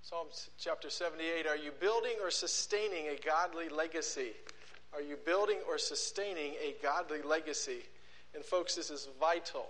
Psalm chapter 78, are you building or sustaining a godly legacy? Are you building or sustaining a godly legacy? And folks, this is vital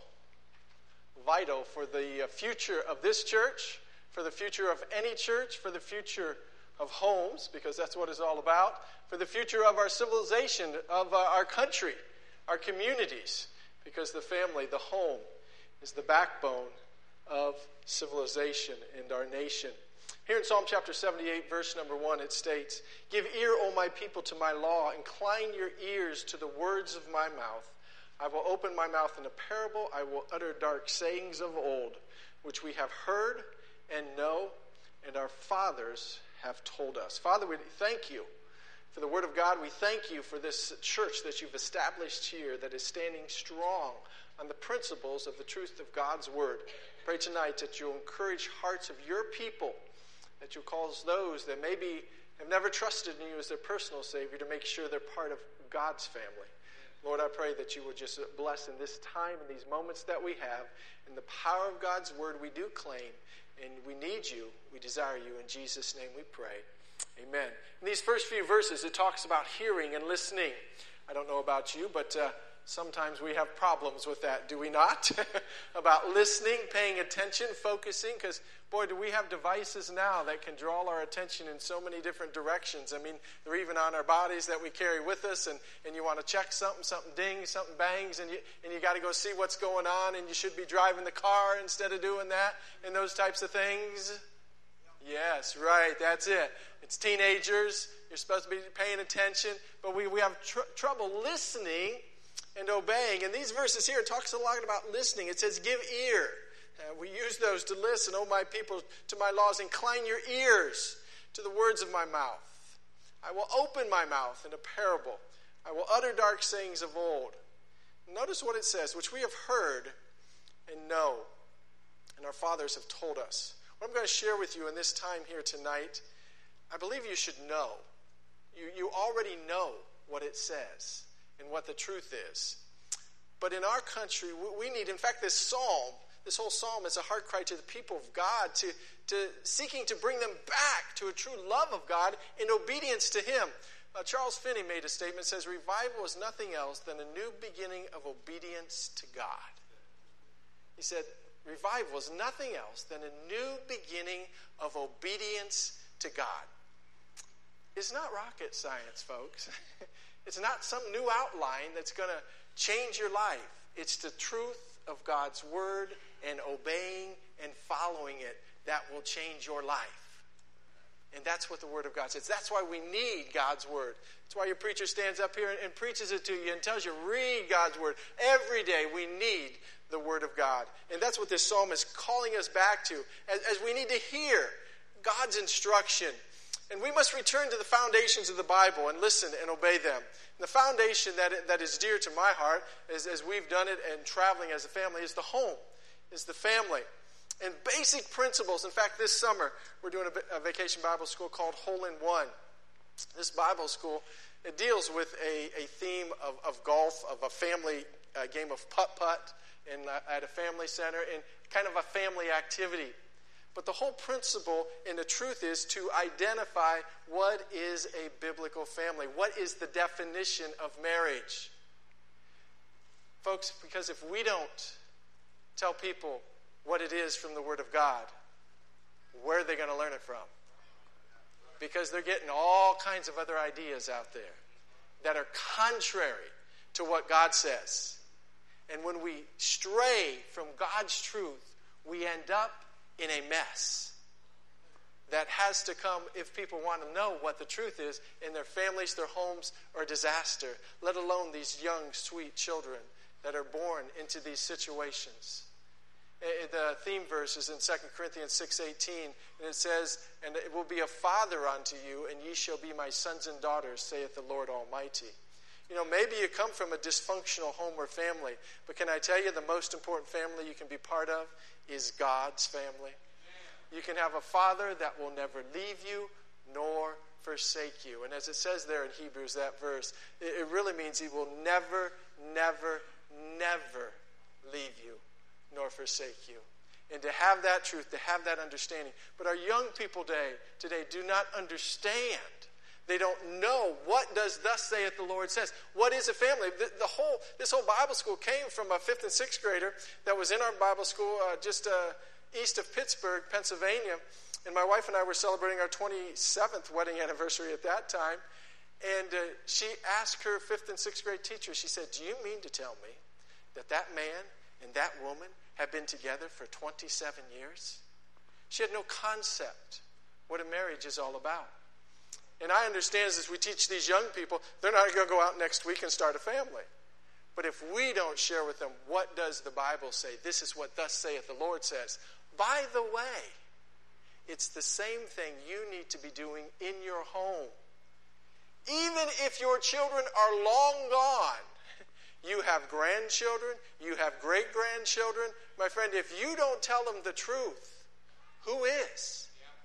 for the future of this church, for the future of any church, for the future of homes, because that's what it's all about, for the future of our civilization, of our country, our communities, because the family, the home, is the backbone of civilization and our nation. Here in Psalm chapter 78, verse number 1, it states, "Give ear, O my people, to my law. Incline your ears to the words of my mouth. I will open my mouth in a parable. I will utter dark sayings of old, which we have heard and know, and our fathers have told us." Father, we thank you for the word of God. We thank you for this church that you've established here that is standing strong on the principles of the truth of God's word. Pray tonight that you'll encourage hearts of your people, that you'll cause those that maybe have never trusted in you as their personal Savior to make sure they're part of God's family. Lord, I pray that you would just bless in this time, in these moments that we have. In the power of God's word, we do claim, and we need you. We desire you. In Jesus' name we pray. Amen. In these first few verses, it talks about hearing and listening. I don't know about you, but sometimes we have problems with that, do we not? About listening, paying attention, focusing, because, boy, do we have devices now that can draw our attention in so many different directions. I mean, they're even on our bodies that we carry with us, and you want to check something dings, something bangs, and you got to go see what's going on, and you should be driving the car instead of doing that, and those types of things. Yes, right, that's it. It's teenagers, you're supposed to be paying attention, but we have trouble listening and obeying. And these verses here, it talks a lot about listening. It says, give ear. We use those to listen. O my people, to my laws, incline your ears to the words of my mouth. I will open my mouth in a parable. I will utter dark sayings of old. Notice what it says, which we have heard and know, and our fathers have told us. What I'm going to share with you in this time here tonight, I believe you should know. You already know what it says and what the truth is. But in our country, we need, in fact, this whole psalm is a heart cry to the people of God, to seeking to bring them back to a true love of God in obedience to Him. Charles Finney made a statement, says, revival is nothing else than a new beginning of obedience to God. He said, revival is nothing else than a new beginning of obedience to God. It's not rocket science, folks. It's not some new outline that's going to change your life. It's the truth of God's word and obeying and following it that will change your life. And that's what the word of God says. That's why we need God's word. That's why your preacher stands up here and preaches it to you and tells you, read God's word. Every day we need the word of God. And that's what this psalm is calling us back to, as we need to hear God's instruction. And we must return to the foundations of the Bible and listen and obey them. And the foundation that is dear to my heart, as we've done it and traveling as a family, is the home, is the family. And basic principles. In fact, this summer, we're doing a vacation Bible school called Hole in One. This Bible school, it deals with a theme of golf, of a family game of putt-putt at a family center, and kind of a family activity. But the whole principle and the truth is to identify what is a biblical family. What is the definition of marriage? Folks, because if we don't tell people what it is from the Word of God, where are they going to learn it from? Because they're getting all kinds of other ideas out there that are contrary to what God says. And when we stray from God's truth, we end up in a mess that has to come if people want to know what the truth is in their families, their homes, or disaster, let alone these young, sweet children that are born into these situations. The theme verse is in 2 Corinthians 6:18, and it says, "And it will be a father unto you, and ye shall be my sons and daughters, saith the Lord Almighty." You know, maybe you come from a dysfunctional home or family, but can I tell you the most important family you can be part of is God's family. You can have a father that will never leave you nor forsake you. And as it says there in Hebrews, that verse, it really means he will never, never, never leave you nor forsake you. and to have that truth, to have that understanding. But our young people today do not understand. They don't know what does thus saith the Lord says. What is a family? This whole Bible school came from a 5th and 6th grader that was in our Bible school just east of Pittsburgh, Pennsylvania. And my wife and I were celebrating our 27th wedding anniversary at that time. And she asked her 5th and 6th grade teacher, she said, do you mean to tell me that man and that woman have been together for 27 years? She had no concept what a marriage is all about. And I understand as we teach these young people, they're not going to go out next week and start a family. But if we don't share with them, what does the Bible say? This is what thus saith the Lord says. By the way, it's the same thing you need to be doing in your home. Even if your children are long gone, you have grandchildren, you have great-grandchildren. My friend, if you don't tell them the truth, who is?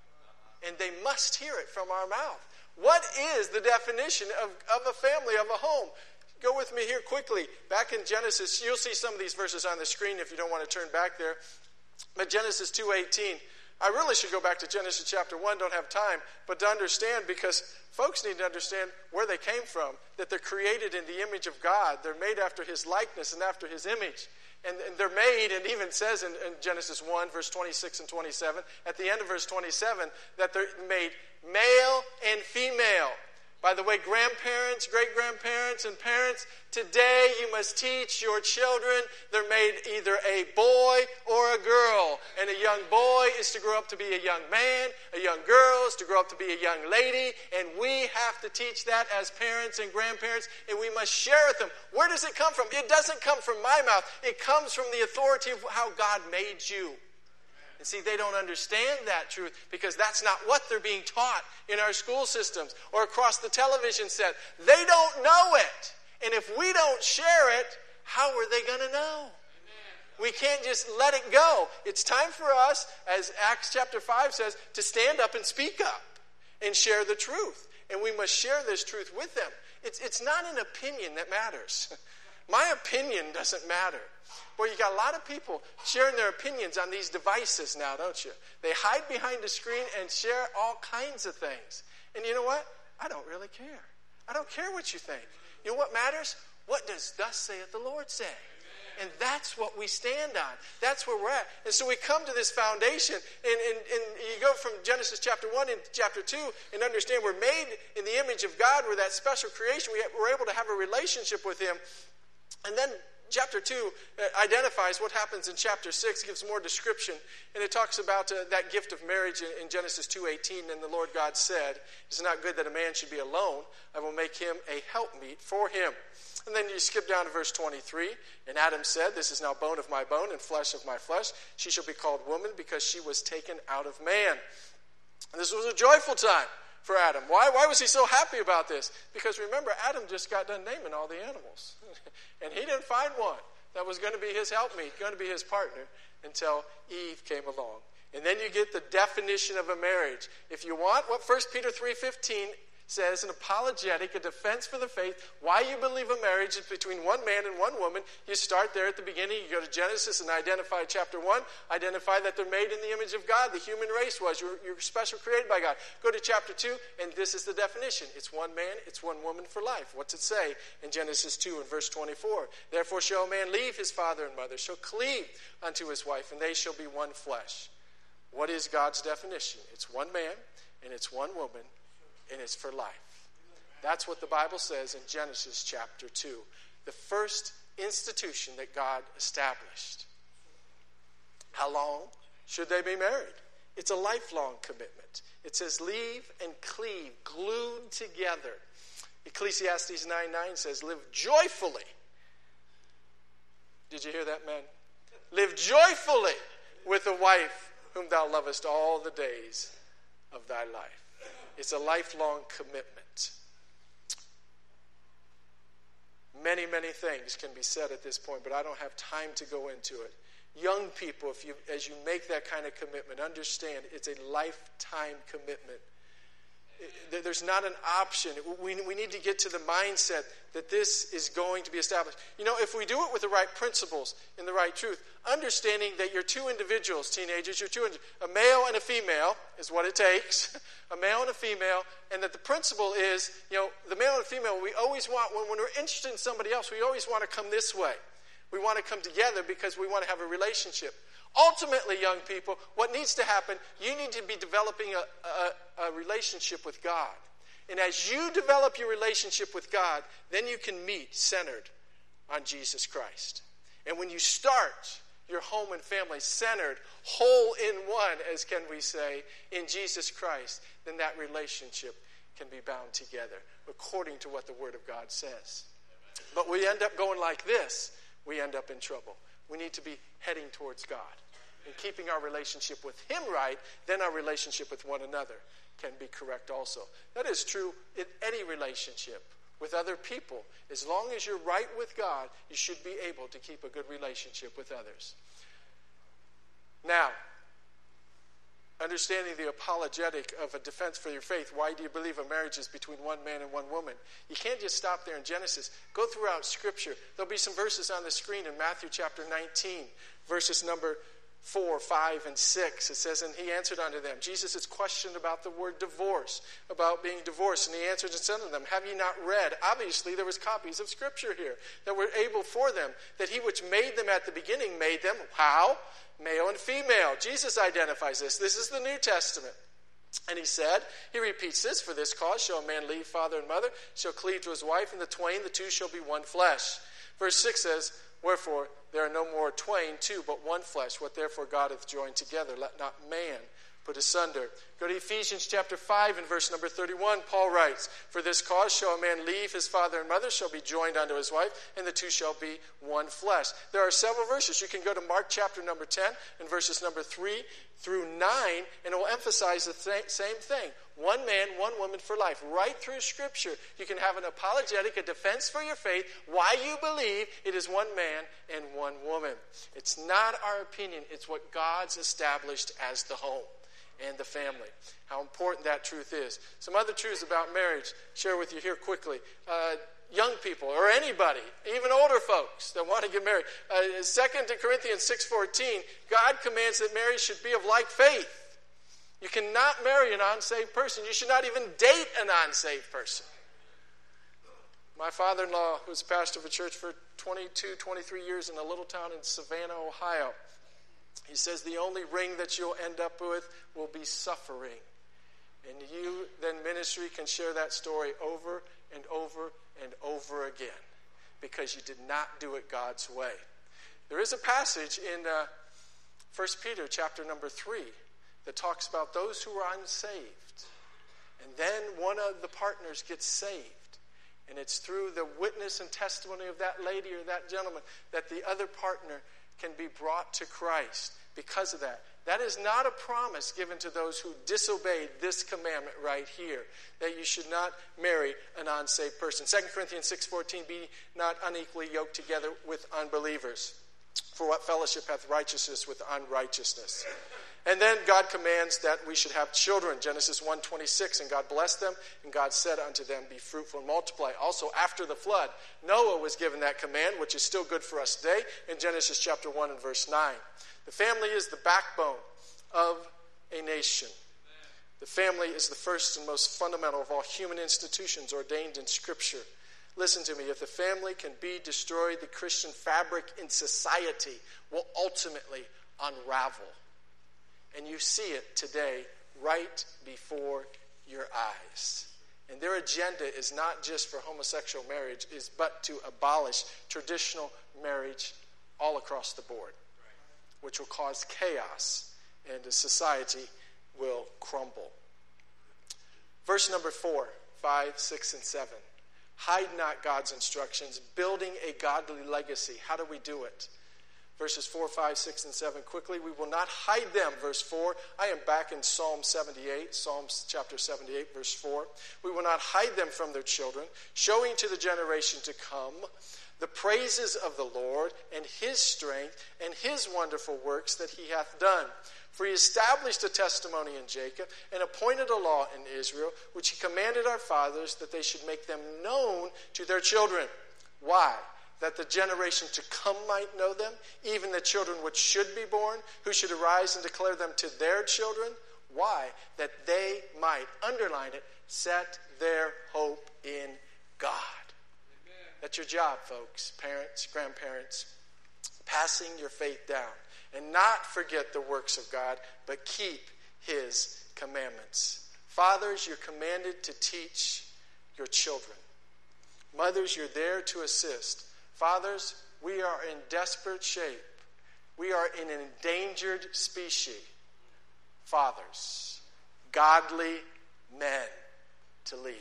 And they must hear it from our mouth. What is the definition of a family, of a home? Go with me here quickly. Back in Genesis, you'll see some of these verses on the screen if you don't want to turn back there. But Genesis 2:18. I really should go back to Genesis chapter 1, don't have time, but to understand, because folks need to understand where they came from, that they're created in the image of God. They're made after His likeness and after His image. And they're made, and even says in Genesis 1, verse 26 and 27, at the end of verse 27, that they're made male and female. By the way, grandparents, great-grandparents, and parents, today you must teach your children they're made either a boy or a girl. And a young boy is to grow up to be a young man. A young girl is to grow up to be a young lady. And we have to teach that as parents and grandparents, and we must share with them. Where does it come from? It doesn't come from my mouth. It comes from the authority of how God made you. And see, they don't understand that truth because that's not what they're being taught in our school systems or across the television set. They don't know it. And if we don't share it, how are they going to know? Amen. We can't just let it go. It's time for us, as Acts chapter 5 says, to stand up and speak up and share the truth. And we must share this truth with them. It's not an opinion that matters. My opinion doesn't matter. Well, you got a lot of people sharing their opinions on these devices now, don't you? They hide behind a screen and share all kinds of things. And you know what? I don't really care. I don't care what you think. You know what matters? What does thus saith the Lord say? And that's what we stand on. That's where we're at. And so we come to this foundation, and you go from Genesis chapter 1 into chapter 2 and understand we're made in the image of God. We're that special creation. We're able to have a relationship with Him. And then chapter 2 identifies what happens in chapter 6, gives more description, and it talks about that gift of marriage in Genesis 2:18. And the Lord God said, "It's not good that a man should be alone. I will make him a helpmeet for him." And then you skip down to verse 23. And Adam said, "This is now bone of my bone and flesh of my flesh. She shall be called woman because she was taken out of man." And this was a joyful time for Adam. Why was he so happy about this? Because remember, Adam just got done naming all the animals. And he didn't find one that was going to be his helpmeet, going to be his partner, until Eve came along. And then you get the definition of a marriage. If you want what 1 Peter 3:15 says, an apologetic, a defense for the faith, why you believe a marriage is between one man and one woman, you start there at the beginning. You go to Genesis and identify chapter 1, identify that they're made in the image of God. The human race was. You're special created by God. Go to chapter 2, and this is the definition. It's one man, it's one woman for life. What's it say in Genesis 2 and verse 24? "Therefore shall a man leave his father and mother, shall cleave unto his wife, and they shall be one flesh." What is God's definition? It's one man, and it's one woman, and it's for life. That's what the Bible says in Genesis chapter 2. The first institution that God established. How long should they be married? It's a lifelong commitment. It says leave and cleave, glued together. Ecclesiastes 9:9 says live joyfully. Did you hear that, men? Live joyfully with a wife whom thou lovest all the days of thy life. It's a lifelong commitment. Many, many things can be said at this point, but I don't have time to go into it. Young people, as you make that kind of commitment, understand it's a lifetime commitment. There's not an option. We need to get to the mindset that this is going to be established. If we do it with the right principles and the right truth, understanding that you're two individuals, teenagers, a male and a female is what it takes, a male and a female, and that the principle is, the male and female, we always want, when we're interested in somebody else, we always want to come this way. We want to come together because we want to have a relationship. Ultimately, young people, what needs to happen, you need to be developing a relationship with God. And as you develop your relationship with God, then you can meet centered on Jesus Christ. And when you start your home and family centered, whole in one, as can we say, in Jesus Christ, then that relationship can be bound together according to what the Word of God says. But we end up going like this, we end up in trouble. We need to be heading towards God and keeping our relationship with Him right, then our relationship with one another can be correct also. That is true in any relationship with other people. As long as you're right with God, you should be able to keep a good relationship with others. Now, understanding the apologetic of a defense for your faith, why do you believe a marriage is between one man and one woman? You can't just stop there in Genesis. Go throughout Scripture. There'll be some verses on the screen in Matthew chapter 19, verses number 4, 5, and 6. It says, and he answered unto them. Jesus is questioned about the word divorce, about being divorced. And he answered and said unto them, have ye not read? Obviously, there was copies of Scripture here that were able for them, that he which made them at the beginning made them, how? Male and female. Jesus identifies this. This is the New Testament. And he said, he repeats this, for this cause shall a man leave father and mother, shall cleave to his wife, and the twain, the two shall be one flesh. Verse 6 says, wherefore there are no more twain, two, but one flesh. What therefore God hath joined together, let not man put asunder. Go to Ephesians chapter 5 and verse number 31. Paul writes, for this cause shall a man leave his father and mother, shall be joined unto his wife, and the two shall be one flesh. There are several verses. You can go to Mark chapter number 10 and verses number 3 through 9, and it will emphasize the same thing. One man, one woman for life. Right through Scripture, you can have an apologetic, a defense for your faith, why you believe it is one man and one woman. It's not our opinion. It's what God's established as the home and the family. How important that truth is. Some other truths about marriage, share with you here quickly. Young people, or anybody, even older folks that want to get married. 2 Corinthians 6:14, God commands that marriage should be of like faith. You cannot marry an unsaved person. You should not even date an unsaved person. My father-in-law, who was pastor of a church for 22, 23 years in a little town in Savannah, Ohio, he says the only ring that you'll end up with will be suffering. And you, then ministry, can share that story over and over and over again because you did not do it God's way. There is a passage in 1 Peter chapter number 3 that talks about those who are unsaved. And then one of the partners gets saved. And it's through the witness and testimony of that lady or that gentleman that the other partner can be brought to Christ because of that. That is not a promise given to those who disobeyed this commandment right here, that you should not marry an unsaved person. 2 Corinthians 6:14, be not unequally yoked together with unbelievers. For what fellowship hath righteousness with unrighteousness? And then God commands that we should have children. Genesis 1:26, and God blessed them, and God said unto them, be fruitful and multiply. Also, after the flood, Noah was given that command, which is still good for us today, in Genesis chapter 1 and verse 9. The family is the backbone of a nation. The family is the first and most fundamental of all human institutions ordained in Scripture. Listen to me, if the family can be destroyed, the Christian fabric in society will ultimately unravel. And you see it today right before your eyes. And their agenda is not just for homosexual marriage, but to abolish traditional marriage all across the board, which will cause chaos and the society will crumble. Verse number 4, 5, 6, and 7. Hide not God's instructions, building a godly legacy. How do we do it? Verses 4, 5, 6, and 7. Quickly, we will not hide them. Verse 4. I am back in Psalm 78. Psalms chapter 78, verse 4. We will not hide them from their children, showing to the generation to come the praises of the Lord and his strength and his wonderful works that he hath done. For he established a testimony in Jacob and appointed a law in Israel, which he commanded our fathers that they should make them known to their children. Why? That the generation to come might know them, even the children which should be born, who should arise and declare them to their children. Why? That they might, underline it, set their hope in God. Amen. That's your job, folks, parents, grandparents, passing your faith down. And not forget the works of God, but keep his commandments. Fathers, you're commanded to teach your children. Mothers, you're there to assist. Fathers, we are in desperate shape. We are in an endangered species. Fathers, godly men to lead.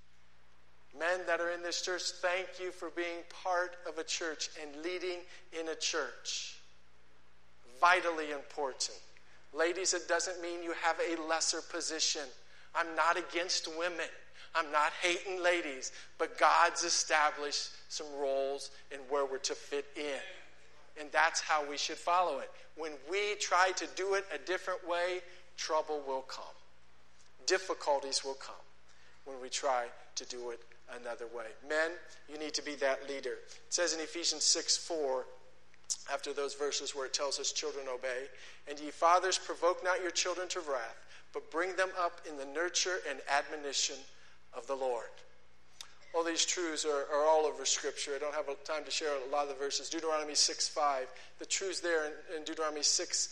Men that are in this church, thank you for being part of a church and leading in a church. Vitally important. Ladies, it doesn't mean you have a lesser position. I'm not against women. I'm not hating ladies. But God's established some roles and where we're to fit in. And that's how we should follow it. When we try to do it a different way, trouble will come. Difficulties will come when we try to do it another way. Men, you need to be that leader. It says in Ephesians 6:4, after those verses where it tells us children obey, and ye fathers provoke not your children to wrath, but bring them up in the nurture and admonition of the Lord. All these truths are all over Scripture. I don't have time to share a lot of the verses. Deuteronomy 6:5, the truths there in Deuteronomy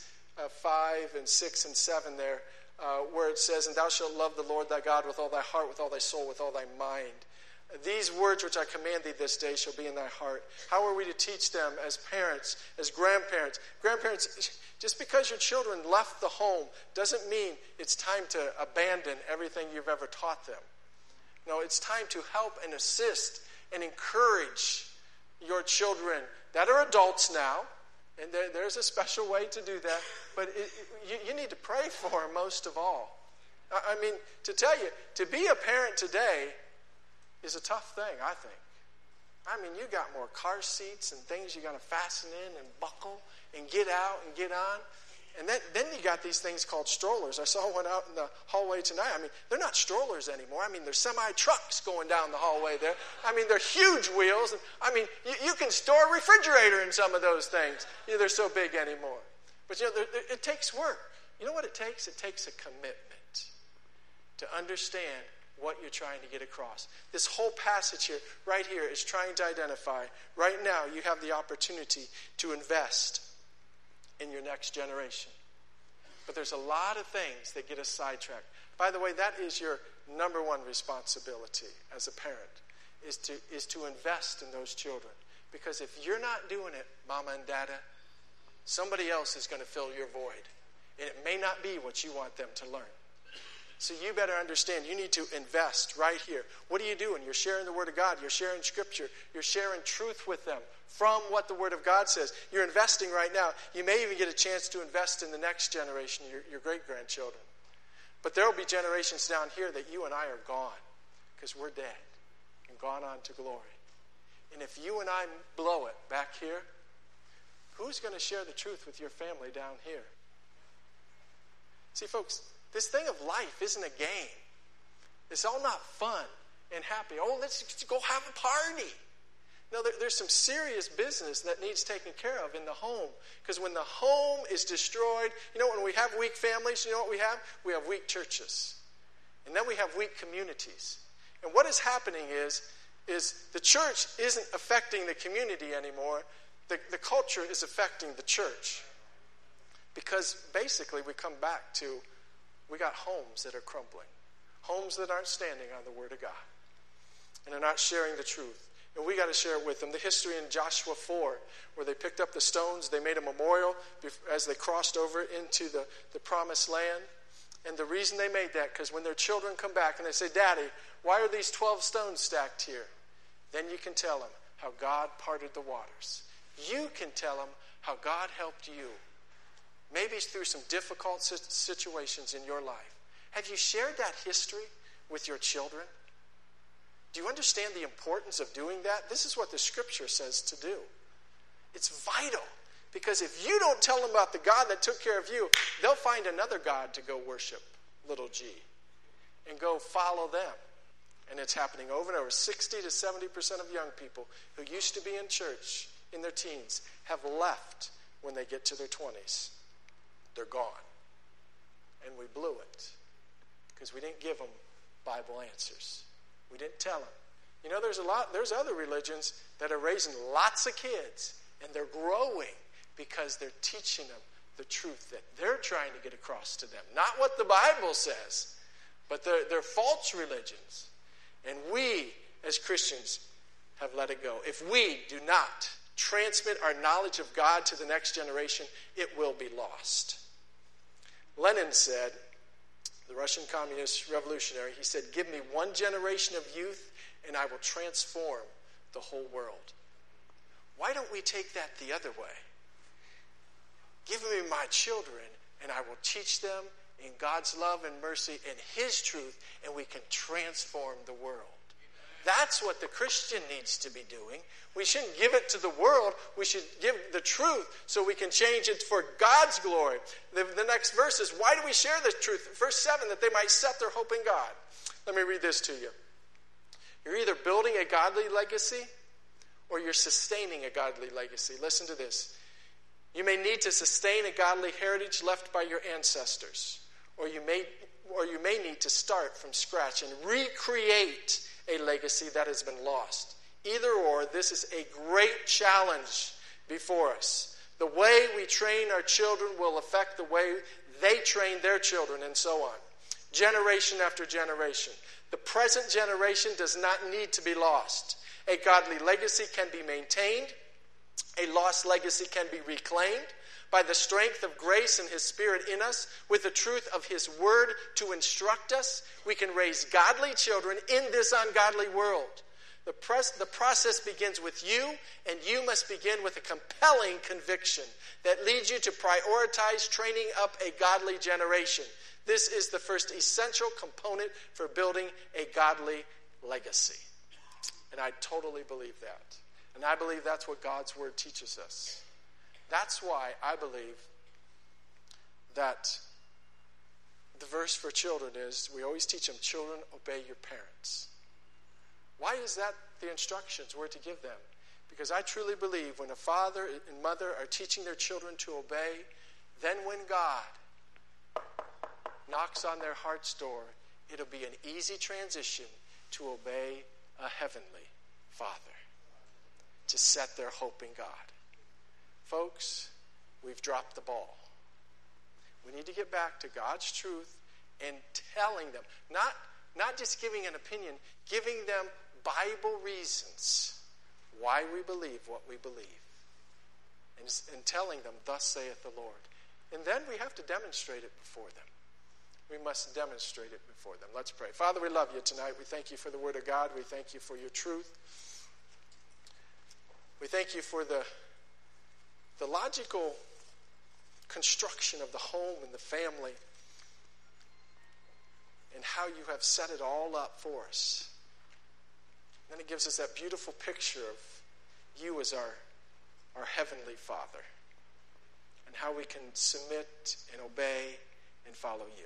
6:5 and 6 and 7 there, where it says, and thou shalt love the Lord thy God with all thy heart, with all thy soul, with all thy mind. These words which I command thee this day shall be in thy heart. How are we to teach them as parents, as grandparents? Grandparents, just because your children left the home doesn't mean it's time to abandon everything you've ever taught them. No, it's time to help and assist and encourage your children that are adults now. And there's a special way to do that. But you need to pray for them most of all. I mean, to tell you, to be a parent today is a tough thing, I think. I mean, you got more car seats and things you got to fasten in and buckle and get out and get on. And then you got these things called strollers. I saw one out in the hallway tonight. I mean, they're not strollers anymore. I mean, they're semi-trucks going down the hallway there. I mean, they're huge wheels. And, I mean, you can store a refrigerator in some of those things. You know, they're so big anymore. But, you know, it takes work. You know what it takes? It takes a commitment to understand what you're trying to get across. This whole passage here, right here, is trying to identify, right now you have the opportunity to invest in your next generation. But there's a lot of things that get us sidetracked. By the way, that is your number one responsibility as a parent, is to invest in those children. Because if you're not doing it, mama and dada, somebody else is going to fill your void. And it may not be what you want them to learn. So you better understand, you need to invest right here. What are you doing? You're sharing the Word of God. You're sharing Scripture. You're sharing truth with them from what the Word of God says. You're investing right now. You may even get a chance to invest in the next generation, your great-grandchildren. But there will be generations down here that you and I are gone because we're dead and gone on to glory. And if you and I blow it back here, who's going to share the truth with your family down here? See, folks, this thing of life isn't a game. It's all not fun and happy. Oh, let's go have a party. No, there's some serious business that needs taken care of in the home. Because when the home is destroyed, you know, when we have weak families, you know what we have? We have weak churches. And then we have weak communities. And what is happening is the church isn't affecting the community anymore. The culture is affecting the church. Because basically we come back to, we got homes that are crumbling. Homes that aren't standing on the Word of God. And are not sharing the truth. And we got to share it with them. The history in Joshua 4, where they picked up the stones, they made a memorial as they crossed over into the promised land. And the reason they made that, because when their children come back and they say, Daddy, why are these 12 stones stacked here? Then you can tell them how God parted the waters. You can tell them how God helped you. Maybe it's through some difficult situations in your life. Have you shared that history with your children? Do you understand the importance of doing that? This is what the Scripture says to do. It's vital Because if you don't tell them about the God that took care of you, they'll find another God to go worship, little g, and go follow them. And it's happening over and over. 60 to 70% of young people who used to be in church in their teens have left when they get to their 20s. They're gone. And we blew it because we didn't give them Bible answers. We didn't tell them. You know, there's other religions that are raising lots of kids, and they're growing because they're teaching them the truth that they're trying to get across to them. Not what the Bible says, but they're false religions. And we, as Christians, have let it go. If we do not transmit our knowledge of God to the next generation, it will be lost. Lenin said, the Russian communist revolutionary, he said, "Give me one generation of youth and I will transform the whole world." Why don't we take that the other way? Give me my children and I will teach them in God's love and mercy and His truth, and we can transform the world. That's what the Christian needs to be doing. We shouldn't give it to the world. We should give the truth so we can change it for God's glory. The next verse is, why do we share the truth? Verse 7, that they might set their hope in God. Let me read this to you. You're either building a godly legacy or you're sustaining a godly legacy. Listen to this. You may need to sustain a godly heritage left by your ancestors, or you may need to start from scratch and recreate a legacy that has been lost. Either or, this is a great challenge before us. The way we train our children will affect the way they train their children, and so on. Generation after generation. The present generation does not need to be lost. A godly legacy can be maintained. A lost legacy can be reclaimed by the strength of grace and His Spirit in us, with the truth of His Word to instruct us. We can raise godly children in this ungodly world. The process begins with you, and you must begin with a compelling conviction that leads you to prioritize training up a godly generation. This is the first essential component for building a godly legacy. And I totally believe that. And I believe that's what God's Word teaches us. That's why I believe that the verse for children is, we always teach them, children, obey your parents. Why is that the instructions we're to give them? Because I truly believe when a father and mother are teaching their children to obey, then when God knocks on their heart's door, it'll be an easy transition to obey a heavenly Father, to set their hope in God. Folks, we've dropped the ball. We need to get back to God's truth and telling them, not just giving an opinion, giving them Bible reasons why we believe what we believe. And telling them, thus saith the Lord. And then we have to demonstrate it before them. We must demonstrate it before them. Let's pray. Father, we love you tonight. We thank you for the Word of God. We thank you for your truth. We thank you for the logical construction of the home and the family and how you have set it all up for us. And then it gives us that beautiful picture of you as our Heavenly Father and how we can submit and obey and follow you.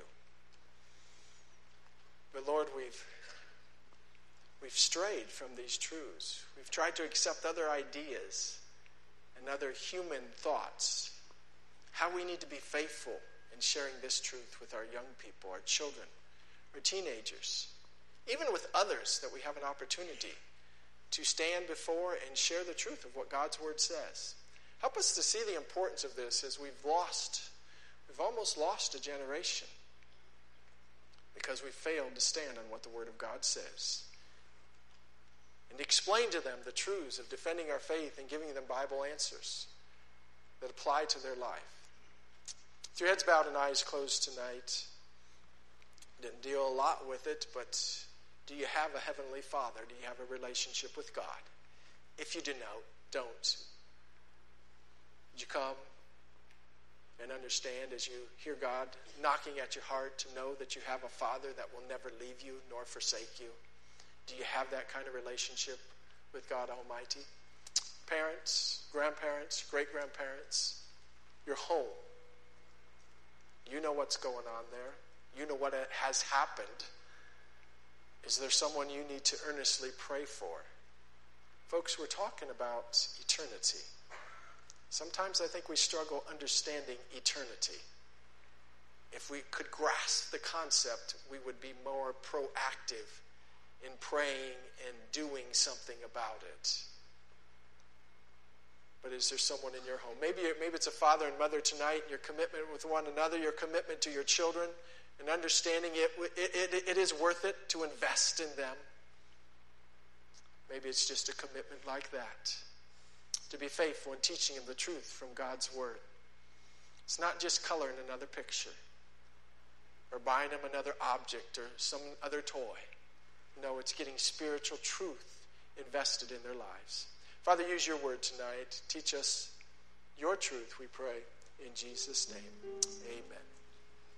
But Lord, we've strayed from these truths. We've tried to accept other ideas and other human thoughts. How we need to be faithful in sharing this truth with our young people, our children, our teenagers, even with others that we have an opportunity to stand before and share the truth of what God's Word says. Help us to see the importance of this as we've almost lost a generation because we failed to stand on what the Word of God says. And explain to them the truths of defending our faith and giving them Bible answers that apply to their life. With your heads bowed and eyes closed tonight, didn't deal a lot with it, but do you have a Heavenly Father? Do you have a relationship with God? If you don't. Would you come and understand as you hear God knocking at your heart to know that you have a Father that will never leave you nor forsake you? Do you have that kind of relationship with God Almighty? parents, grandparents, great-grandparents, your home. You know what's going on there. You know what has happened. Is there someone you need to earnestly pray for? Folks, we're talking about eternity. Sometimes I think we struggle understanding eternity. If we could grasp the concept, we would be more proactive in praying and doing something about it. But is there someone in your home? Maybe it's a father and mother tonight, your commitment with one another, your commitment to your children, and understanding it is worth it to invest in them. Maybe it's just a commitment like that, to be faithful in teaching them the truth from God's Word. It's not just coloring another picture or buying them another object or some other toy. No, it's getting spiritual truth invested in their lives. Father, use your word tonight. Teach us your truth, we pray. In Jesus' name, amen.